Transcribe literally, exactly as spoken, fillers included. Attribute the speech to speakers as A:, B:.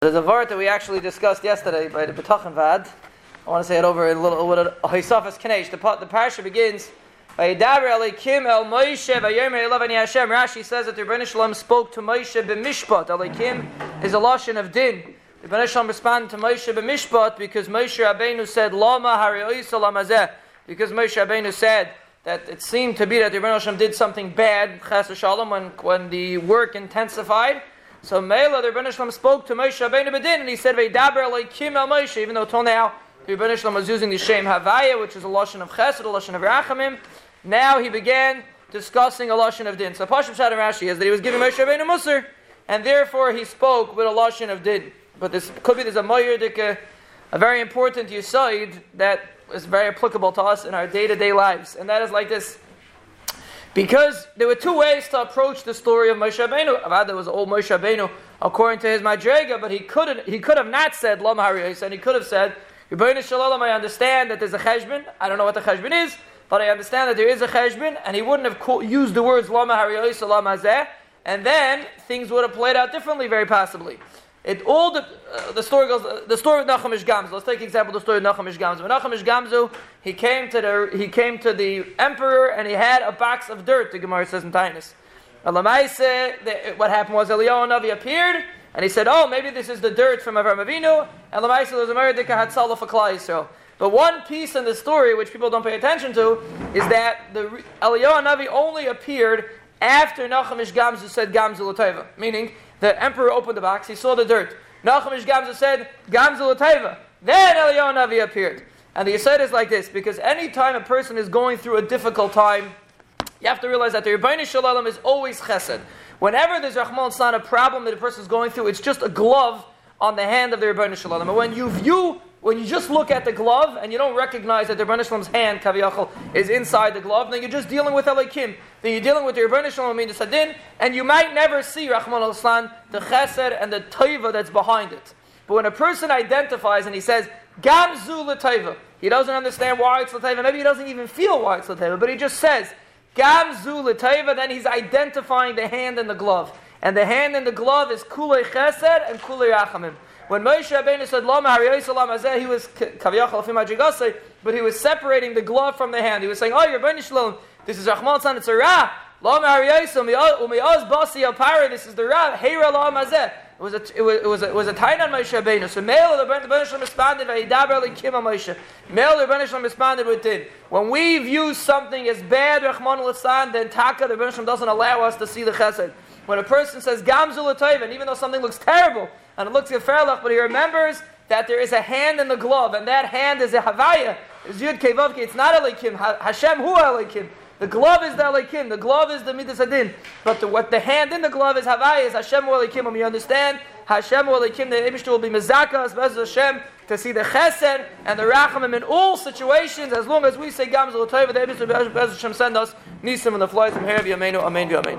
A: There's a word that we actually discussed yesterday by the B'tachin Vad. I want to say it over a little with a Hisafas Kanesh. The, the parasha begins by Yidaber Elokim El Moshe Vayomer Elav Ani Hashem. Rashi says that the Rebbeinu Shalom spoke to Moshe b'mishpat. Elokim is a lashon of din. The Rebbeinu Shalom responded to Moshe b'mishpat because Moshe Rabbeinu said Lama Harioisa Lamazeh. Because Moshe Rabbeinu said that it seemed to be that the Rebbeinu Shalom did something bad, Chas v'Shalom, when when the work intensified. So Mela, the Rebbeinu Shalom spoke to Moshe Rabbeinu b'din, and he said, "Veidaber Elokim El Moshe." Even though till now the Rebbeinu Shalom was using the Shem Havaya, which is a lashon of Chesed, a lashon of Rachamim. Now he began discussing a lashon of din. So Pashut Pshat Rashi is that he was giving Moshe Rabbeinu Musar, and therefore he spoke with a lashon of din. But this could be there's a moyer, a very important yisoid that is very applicable to us in our day-to-day lives, and that is like this. Because there were two ways to approach the story of Moshe Rabbeinu. Avada was old Moshe Rabbeinu according to his Madrega, but he couldn't. He could have not said Lama Hariyos, and he could have said, Rebbeinu Shalom, I understand that there's a cheshbon. I don't know what the cheshbon is, but I understand that there is a cheshbon, and he wouldn't have co- used the words Lama Hariyos or Lama Zeh, and then things would have played out differently, very possibly. It all the, uh, the story goes. Uh, the story of Nachum Ish Gamzu. Let's take an example. The story of Nachum Ish Gamzu. When Nachum Ish Gamzu, he came to the he came to the emperor and he had a box of dirt. The Gemara says in Tainus. What happened was Eliyahu Navi appeared and he said, "Oh, maybe this is the dirt from Avraham Avinu." And Lamaisa there was a Meridika Hatzalah for Klal Yisrael. But one piece in the story which people don't pay attention to is that the Eliyahu Navi only appeared after Nachum Ish Gamzu said Gamzu L'Teva, meaning the emperor opened the box, he saw the dirt. Nachum Ish Gamzu said, Gamzu L'Teva. Then Eliyahu Navi appeared. And the Yisod is like this, because any time a person is going through a difficult time, you have to realize that the Rebbeinu Shalom is always chesed. Whenever there's Rahman, it's not a problem that a person is going through, it's just a glove on the hand of the Rebbeinu Shalom. And when you view, when you just look at the glove and you don't recognize that the Rebbeinu Shalom's hand, Kaviyachal, is inside the glove, then you're just dealing with Elokim. Then you're dealing with the Rebbeinu Shalom, mean the Sadin, and you might never see, Rahman al-Islam, the chesed and the taiva that's behind it. But when a person identifies and he says, Gamzu l'taiva, he doesn't understand why it's l'taiva, maybe he doesn't even feel why it's l'taiva, but he just says, Gamzu l'taiva, then he's identifying the hand and the glove. And the hand and the glove is kulei chesed and kulei rachamim. When Moshe Rabbeinu said Lama Hariyos Lama Zeh, he was kaviyachal afim adjigasei, but he was separating the glove from the hand. He was saying, "Oh, Rebbeinu Shalom, this is Rahman San, it's a Ra. Lama Hariyos umiaz basi al para. This is the Ra. Heira Lama Zeh." It was a it was it was a, it was a tain on Moshe Rabbeinu. So Mel the Rebbeinu Shalom responded vayidaber Elokim al Moshe. Mel the Rebbeinu Shalom responded with din. When we view something as bad, Rahman al-San, then Taka the Rebbeinu Shalom doesn't allow us to see the chesed. When a person says Gamzu l'tayv, and even though something looks terrible and it looks geferlach, but he remembers that there is a hand in the glove, and that hand is a havaya. It's Yud Kei Vav Kei. It's not Elokim. Hashem hu Elokim. The glove is the Elokim. The glove is the Midas Adin. But the, what the hand in the glove is havaya is Hashem hu Elokim. And we understand Hashem hu Elokim. The Eibishter will be mezakas Bez Hashem to see the Chesed and the Rachamim in all situations. As long as we say Gamzu l'tayv, the Eibishter Bez Hashem send us nisim and the flies from here. Amen. Amen. Amen.